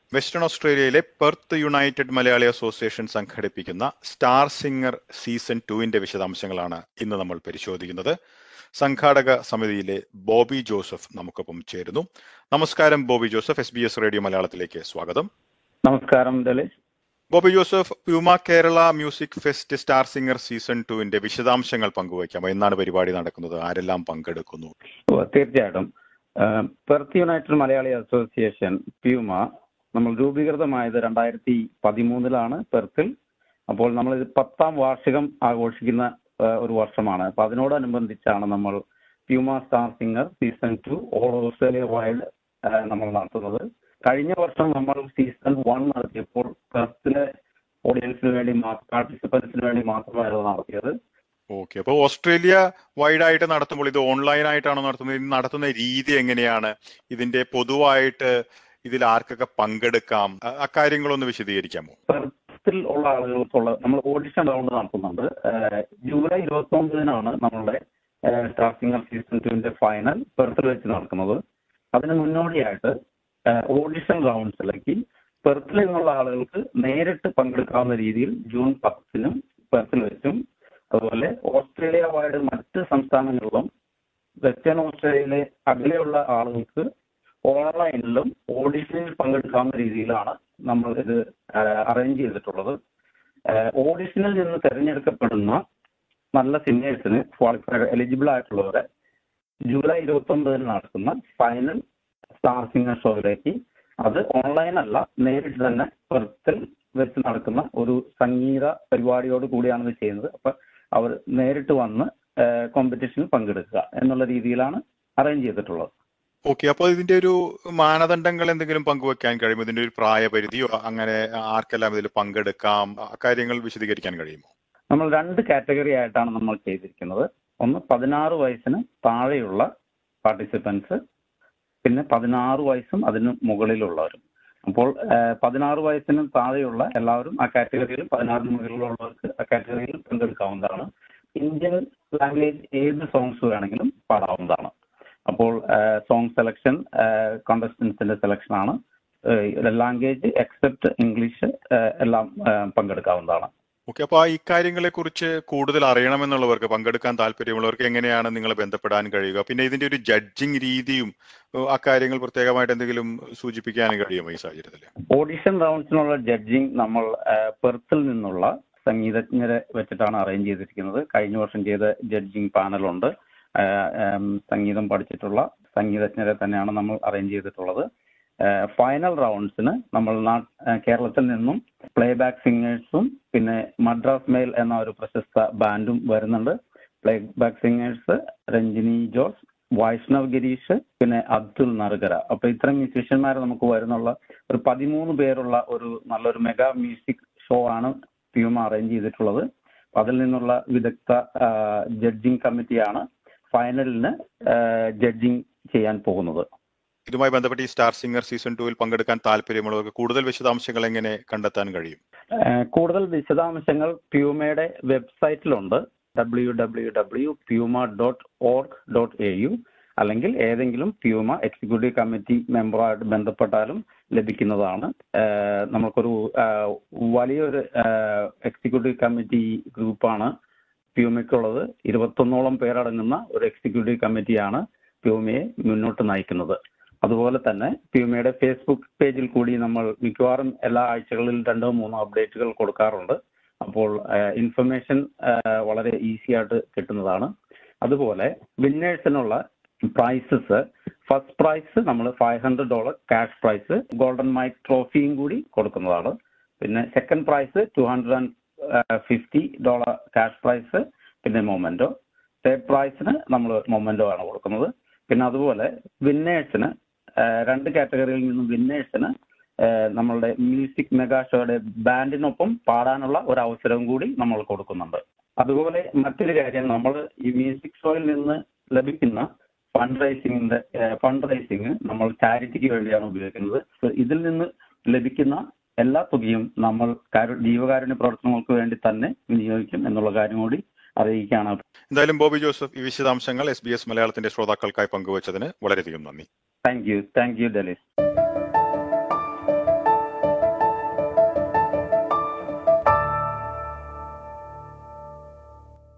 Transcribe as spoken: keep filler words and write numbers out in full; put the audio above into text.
Western ഓസ്ട്രേലിയയിലെ Perth united Malayali association സംഘടിപ്പിക്കുന്ന star singer season ടുവിന്റെ വിശദാംശങ്ങളാണ് ഇന്ന് നമ്മൾ പരിശോധിക്കുന്നത്. സംഘാടക സമിതിയിലെ ബോബി ജോസഫ് നമുക്കൊപ്പം ചേരുന്നു. നമസ്കാരം Bobby Joseph, S B S radio മലയാളത്തിലേക്ക് സ്വാഗതം. നമസ്കാരം Delys. Bobby Joseph, PUMA Kerala music fest star singer season ടുവിന്റെ വിശദാംശങ്ങൾ പങ്കുവയ്ക്കാമോ? എന്നാണ് പരിപാടി നടക്കുന്നത്? ആരെല്ലാം പങ്കെടുക്കുന്നു? തീർച്ചയായിട്ടും. Perth united Malayali association PUMA നമ്മൾ രൂപീകൃതമായത് രണ്ടായിരത്തി പതിമൂന്നിലാണ് പെർത്തിൽ. അപ്പോൾ നമ്മൾ ഇത് പത്താം വാർഷികം ആഘോഷിക്കുന്ന ഒരു വർഷമാണ്. അപ്പൊ അതിനോടനുബന്ധിച്ചാണ് നമ്മൾ PUMA star singer season two all Australia wide നമ്മൾ നടത്തുന്നത്. കഴിഞ്ഞ വർഷം നമ്മൾ സീസൺ വൺ നടത്തിയപ്പോൾ പെർത്തിലെ ഓഡിയൻസിന് വേണ്ടി പാർട്ടിസിപ്പൻസിന് വേണ്ടി മാത്രമായിരുന്നു നടത്തിയത്. ഓക്കെ, അപ്പൊ ഓസ്ട്രേലിയ വൈഡ് ആയിട്ട് നടത്തുമ്പോൾ ഇത് ഓൺലൈൻ ആയിട്ടാണോ നടത്തുന്നത്? ഇത് നടത്തുന്ന രീതി എങ്ങനെയാണ്? ഇതിന്റെ പൊതുവായിട്ട് ഇതിൽ ആർക്കൊക്കെ പങ്കെടുക്കാം? അക്കാര്യങ്ങളൊന്ന് വിശദീകരിക്കാമോ? പെർത്തിൽ ഉള്ള ആളുകൾക്കുള്ള നമ്മൾ ഓഡിഷൻ റൗണ്ട് നടത്തുന്നുണ്ട്. ജൂലൈ ഇരുപത്തി ഒമ്പതിനാണ് നമ്മളുടെ സ്റ്റാർ സിംഗർ സീസൺ ടുവിന്റെ ഫൈനൽ പെർത്തിൽ വെച്ച് നടക്കുന്നത്. അതിന് മുന്നോടിയായിട്ട് ഓഡിഷൻ റൗണ്ട്സിലേക്ക് പെർത്തിൽ നിന്നുള്ള ആളുകൾക്ക് നേരിട്ട് പങ്കെടുക്കാവുന്ന രീതിയിൽ ജൂൺ പത്തിനും പെർത്തിൽ വെച്ചും, അതുപോലെ ഓസ്ട്രേലിയ വൈഡ് മറ്റ് സംസ്ഥാനങ്ങളിലും വെസ്റ്റേൺ ഓസ്ട്രേലിയയിലെ അകലെയുള്ള ആളുകൾക്ക് ഓൺലൈനിലും ഓഡിഷനിൽ പങ്കെടുക്കാവുന്ന രീതിയിലാണ് നമ്മൾ ഇത് അറേഞ്ച് ചെയ്തിട്ടുള്ളത്. ഓഡിഷനിൽ നിന്ന് തിരഞ്ഞെടുക്കപ്പെടുന്ന നല്ല സിംഗേഴ്സിന് ക്വാളിഫൈഡ് എലിജിബിൾ ആയിട്ടുള്ളവരെ ജൂലൈ ഇരുപത്തി ഒമ്പതിന് നടക്കുന്ന ഫൈനൽ സ്റ്റാർ സിംഗർ ഷോയിലേക്ക്, അത് ഓൺലൈൻ അല്ല നേരിട്ട് തന്നെ പെർത്തിൽ വെച്ച് നടക്കുന്ന ഒരു സംഗീത പരിപാടിയോട് കൂടിയാണ് ഇത് ചെയ്യുന്നത്. അപ്പൊ അവർ നേരിട്ട് വന്ന് കോമ്പറ്റീഷനിൽ പങ്കെടുക്കുക എന്നുള്ള രീതിയിലാണ് അറേഞ്ച് ചെയ്തിട്ടുള്ളത്. ഓക്കെ, അപ്പോൾ ഇതിന്റെ ഒരു മാനദണ്ഡങ്ങൾ എന്തെങ്കിലും പങ്കുവെക്കാൻ കഴിയുമോ? ഇതിന്റെ ഒരു പ്രായപരിധിയോ അങ്ങനെ ആർക്കെല്ലാം ഇതിൽ പങ്കെടുക്കാം, കാര്യങ്ങൾ വിശദീകരിക്കാൻ കഴിയുമോ? നമ്മൾ രണ്ട് കാറ്റഗറി ആയിട്ടാണ് നമ്മൾ ചെയ്തിരിക്കുന്നത്. ഒന്ന് പതിനാറ് വയസ്സിന് താഴെയുള്ള പാർട്ടിസിപ്പൻസ്, പിന്നെ പതിനാറ് വയസ്സും അതിന് മുകളിലുള്ളവരും. അപ്പോൾ പതിനാറ് വയസ്സിന് താഴെയുള്ള എല്ലാവരും ആ കാറ്റഗറിയിലും പതിനാറിന് മുകളിലുള്ളവർക്ക് ആ കാറ്റഗറിയിൽ പങ്കെടുക്കാവുന്നതാണ്. ഇന്ത്യൻ ലാംഗ്വേജ് ഏത് സോങ്സ് വേണമെങ്കിലും പാടാവുന്നതാണ്. അപ്പോൾ സോങ് സെലക്ഷൻ കോണ്ടസ്റ്റൻസിന്റെ സെലക്ഷൻ ആണ്. ലാംഗ്വേജ് എക്സെപ്റ്റ് ഇംഗ്ലീഷ് എല്ലാം പങ്കെടുക്കാവുന്നതാണ്. ഓക്കെ, അപ്പൊ ഈ കാര്യങ്ങളെ കുറിച്ച് കൂടുതൽ അറിയണമെന്നുള്ളവർക്ക്, പങ്കെടുക്കാൻ താല്പര്യമുള്ളവർക്ക് എങ്ങനെയാണ് നിങ്ങളെ ബന്ധപ്പെടാൻ കഴിയുക? പിന്നെ ഇതിന്റെ ഒരു ജഡ്ജിങ് രീതിയും അക്കാര്യങ്ങൾ പ്രത്യേകമായിട്ട് എന്തെങ്കിലും സൂചിപ്പിക്കാൻ കഴിയുമോ ഈ സാഹചര്യത്തിൽ? ഓഡിഷൻ റൗണ്ട്സിനുള്ള ജഡ്ജിങ് നമ്മൾ പെർത്തിൽ നിന്നുള്ള സംഗീതജ്ഞരെ വെച്ചിട്ടാണ് അറേഞ്ച് ചെയ്തിരിക്കുന്നത്. കഴിഞ്ഞ വർഷം ചെയ്ത ജഡ്ജിങ് പാനലുണ്ട്. സംഗീതം പഠിച്ചിട്ടുള്ള സംഗീതജ്ഞരെ തന്നെയാണ് നമ്മൾ അറേഞ്ച് ചെയ്തിട്ടുള്ളത്. ഫൈനൽ റൗണ്ട്സിന് നമ്മൾ കേരളത്തിൽ നിന്നും പ്ലേ ബാക്ക് സിംഗേഴ്സും പിന്നെ മദ്രാസ് മെയിൽ എന്ന ഒരു പ്രശസ്ത ബാൻഡും വരുന്നുണ്ട്. Playback singers Ranjini Jose, Vaishnav Girish, പിന്നെ അബ്ദുൽ നറുകര. അപ്പൊ ഇത്തരം മ്യൂസീഷ്യന്മാരെ നമുക്ക് വരുന്നുള്ള ഒരു പതിമൂന്ന് പേരുള്ള ഒരു നല്ലൊരു മെഗാ മ്യൂസിക് ഷോ ആണ് പ്യൂമ അറേഞ്ച് ചെയ്തിട്ടുള്ളത്. അതിൽ നിന്നുള്ള വിദഗ്ധ ജഡ്ജിങ് കമ്മിറ്റിയാണ് ഫൈനലിന് ജഡ്ജിങ് ചെയ്യാൻ പോകുന്നത്. ഇതുമായി ബന്ധപ്പെട്ട് ഈ സ്റ്റാർ സിംഗർ സീസൺ ടുവിൽ പങ്കെടുക്കാൻ താല്പര്യമുള്ളവർക്ക് കൂടുതൽ വിശദാംശങ്ങൾ എങ്ങനെ കണ്ടെത്താൻ കഴിയും? കൂടുതൽ വിശദാംശങ്ങൾ പ്യൂമയുടെ വെബ്സൈറ്റിലുണ്ട്. W W W PUMA dot org dot A U അല്ലെങ്കിൽ ഏതെങ്കിലും പ്യൂമ എക്സിക്യൂട്ടീവ് കമ്മിറ്റി മെമ്പറുമായിട്ട് ബന്ധപ്പെട്ടാലും ലഭിക്കുന്നതാണ്. നമുക്കൊരു വലിയൊരു എക്സിക്യൂട്ടീവ് കമ്മിറ്റി ഗ്രൂപ്പാണ് പ്യൂമയ്ക്കുള്ളത്. ഇരുപത്തൊന്നോളം പേരടങ്ങുന്ന ഒരു എക്സിക്യൂട്ടീവ് കമ്മിറ്റിയാണ് പ്യൂമയെ മുന്നോട്ട് നയിക്കുന്നത്. അതുപോലെ തന്നെ പ്യൂമയുടെ ഫേസ്ബുക്ക് പേജിൽ കൂടി നമ്മൾ മിക്കവാറും എല്ലാ ആഴ്ചകളിൽ രണ്ടോ മൂന്നോ അപ്ഡേറ്റുകൾ കൊടുക്കാറുണ്ട്. അപ്പോൾ ഇൻഫർമേഷൻ വളരെ ഈസി ആയിട്ട് കിട്ടുന്നതാണ്. അതുപോലെ വിന്നേഴ്സിനുള്ള പ്രൈസസ്, ഫസ്റ്റ് പ്രൈസ് നമ്മൾ five hundred dollar cash prize, golden mic ട്രോഫിയും കൂടി കൊടുക്കുന്നതാണ്. പിന്നെ second prize two hundred and fifty dollar cash prize, പിന്നെ മൊമെന്റോ. തേർഡ് പ്രൈസിന് നമ്മൾ മൊമെന്റോ ആണ് കൊടുക്കുന്നത്. പിന്നെ അതുപോലെ വിന്നേഴ്സിന് രണ്ട് കാറ്റഗറിയിൽ നിന്നും വിന്നേഴ്സിന് നമ്മളുടെ മ്യൂസിക് മെഗാ ഷോയുടെ ബാൻഡിനൊപ്പം പാടാനുള്ള ഒരു അവസരവും കൂടി നമ്മൾ കൊടുക്കുന്നുണ്ട്. അതുപോലെ മറ്റൊരു കാര്യം, നമ്മൾ ഈ മ്യൂസിക് ഷോയിൽ നിന്ന് ലഭിക്കുന്ന ഫണ്ട് റൈസിംഗിന്റെ ഫണ്ട് റൈസിംഗ് നമ്മൾ ചാരിറ്റിക്ക് വേണ്ടിയാണ് ഉപയോഗിക്കുന്നത്. ഇതിൽ നിന്ന് ലഭിക്കുന്ന എല്ലാ തുകയും നമ്മൾ ജീവകാരുണ്യ പ്രവർത്തനങ്ങൾക്ക് വേണ്ടി തന്നെ വിനിയോഗിക്കും എന്നുള്ള കാര്യം കൂടി അറിയിക്കുകയാണ്. എന്തായാലും ബോബി ജോസഫ്, ഈ വിശദാംശങ്ങൾ എസ് ബി എസ് മലയാളത്തിന്റെ ശ്രോതാക്കൾക്കായി പങ്കുവച്ചതിന് വളരെയധികം നന്ദി. Thank you thank you Delys.